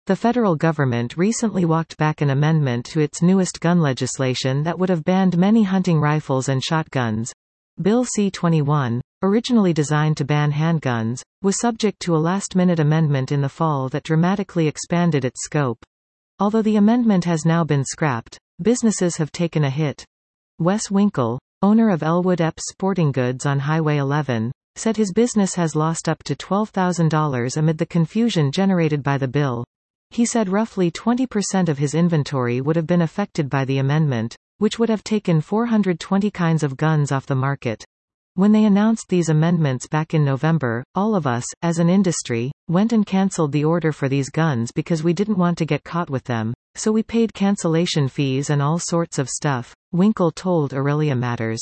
The federal government recently walked back an amendment to its newest gun legislation that would have banned many hunting rifles and shotguns. Bill C-21, originally designed to ban handguns, was subject to a last-minute amendment in the fall that dramatically expanded its scope. Although the amendment has now been scrapped, businesses have taken a hit. Wes Winkle, owner of Elwood Epps Sporting Goods on Highway 11, said his business has lost up to $12,000 amid the confusion generated by the bill. He said roughly 20% of his inventory would have been affected by the amendment, which would have taken 420 kinds of guns off the market. When they announced these amendments back in November, all of us, as an industry, went and cancelled the order for these guns because we didn't want to get caught with them, so we paid cancellation fees and all sorts of stuff, Winkle told Aurelia Matters.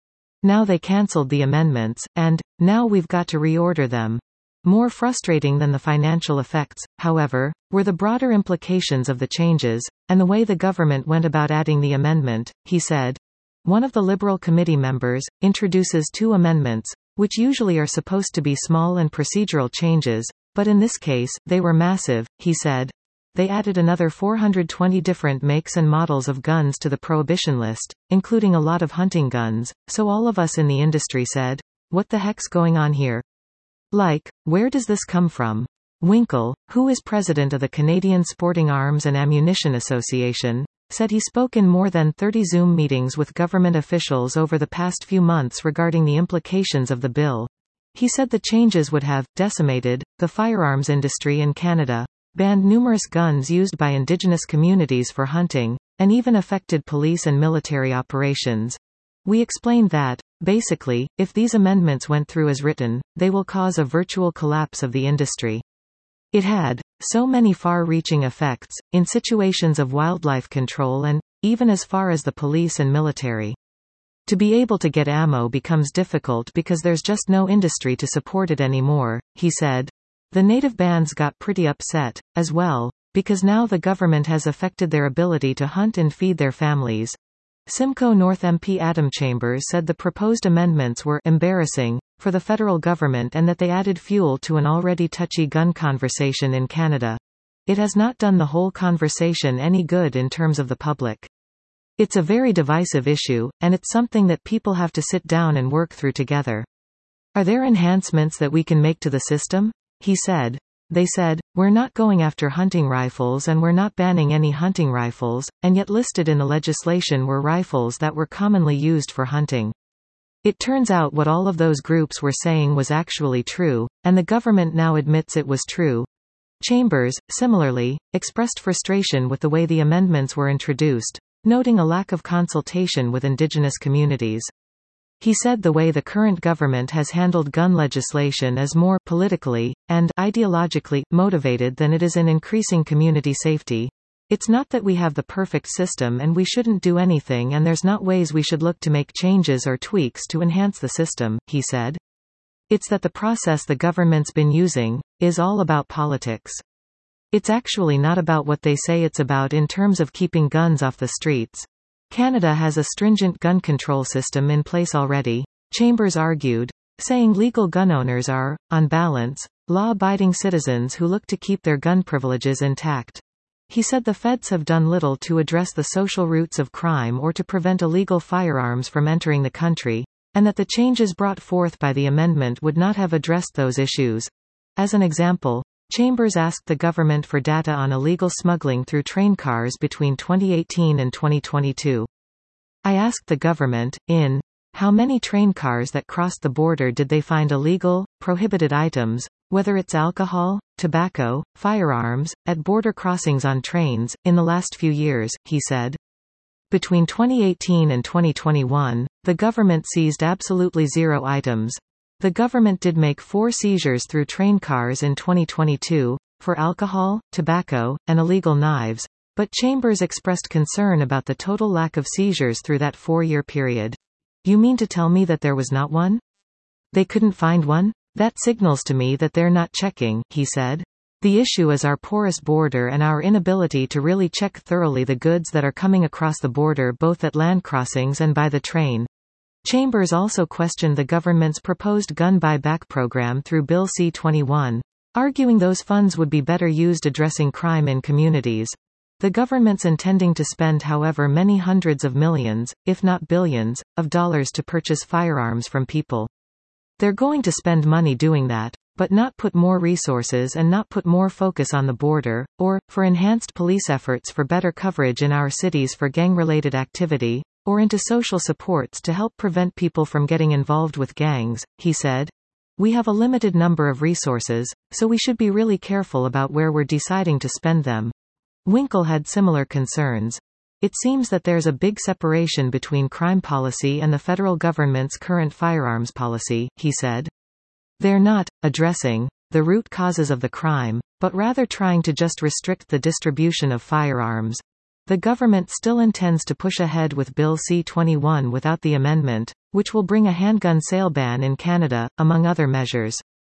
Now they cancelled the amendments, and now we've got to reorder them. More frustrating than the financial effects, however, were the broader implications of the changes, and the way the government went about adding the amendment, he said. One of the Liberal committee members introduces two amendments, which usually are supposed to be small and procedural changes, but in this case, they were massive, he said. They added another 420 different makes and models of guns to the prohibition list, including a lot of hunting guns, so all of us in the industry said, "What the heck's going on here? Like, where does this come from?" Winkle, who is president of the Canadian Sporting Arms and Ammunition Association, said he spoke in more than 30 Zoom meetings with government officials over the past few months regarding the implications of the bill. He said the changes would have decimated the firearms industry in Canada, banned numerous guns used by Indigenous communities for hunting, and even affected police and military operations. We explained that, basically, if these amendments went through as written, they will cause a virtual collapse of the industry. It had so many far-reaching effects, in situations of wildlife control and, even as far as the police and military. To be able to get ammo becomes difficult because there's just no industry to support it anymore, he said. The native bands got pretty upset, as well, because now the government has affected their ability to hunt and feed their families. Simcoe North MP Adam Chambers said the proposed amendments were embarrassing for the federal government and that they added fuel to an already touchy gun conversation in Canada. It has not done the whole conversation any good in terms of the public. It's a very divisive issue, and it's something that people have to sit down and work through together. Are there enhancements that we can make to the system? He said. They said, "We're not going after hunting rifles and we're not banning any hunting rifles," and yet listed in the legislation were rifles that were commonly used for hunting. It turns out what all of those groups were saying was actually true, and the government now admits it was true. Chambers, similarly, expressed frustration with the way the amendments were introduced, noting a lack of consultation with Indigenous communities. He said the way the current government has handled gun legislation is more politically and ideologically motivated than it is in increasing community safety. It's not that we have the perfect system and we shouldn't do anything, and there's not ways we should look to make changes or tweaks to enhance the system, he said. It's that the process the government's been using is all about politics. It's actually not about what they say it's about in terms of keeping guns off the streets. Canada has a stringent gun control system in place already, Chambers argued, saying legal gun owners are, on balance, law-abiding citizens who look to keep their gun privileges intact. He said the feds have done little to address the social roots of crime or to prevent illegal firearms from entering the country, and that the changes brought forth by the amendment would not have addressed those issues. As an example, Chambers asked the government for data on illegal smuggling through train cars between 2018 and 2022. I asked the government, how many train cars that crossed the border did they find illegal, prohibited items, whether it's alcohol, tobacco, firearms, at border crossings on trains, in the last few years, he said. Between 2018 and 2021, the government seized absolutely zero items. The government did make 4 seizures through train cars in 2022, for alcohol, tobacco, and illegal knives, but Chambers expressed concern about the total lack of seizures through that 4-year period. You mean to tell me that there was not one? They couldn't find one? That signals to me that they're not checking, he said. The issue is our porous border and our inability to really check thoroughly the goods that are coming across the border both at land crossings and by the train. Chambers also questioned the government's proposed gun buyback program through Bill C-21. arguing those funds would be better used addressing crime in communities. The government's intending to spend however many hundreds of millions, if not billions, of dollars to purchase firearms from people. They're going to spend money doing that, but not put more resources and not put more focus on the border, or, for enhanced police efforts for better coverage in our cities for gang-related activity, or into social supports to help prevent people from getting involved with gangs, he said. We have a limited number of resources, so we should be really careful about where we're deciding to spend them. Winkle had similar concerns. It seems that there's a big separation between crime policy and the federal government's current firearms policy, he said. They're not addressing the root causes of the crime, but rather trying to just restrict the distribution of firearms. The government still intends to push ahead with Bill C-21 without the amendment, which will bring a handgun sale ban in Canada, among other measures.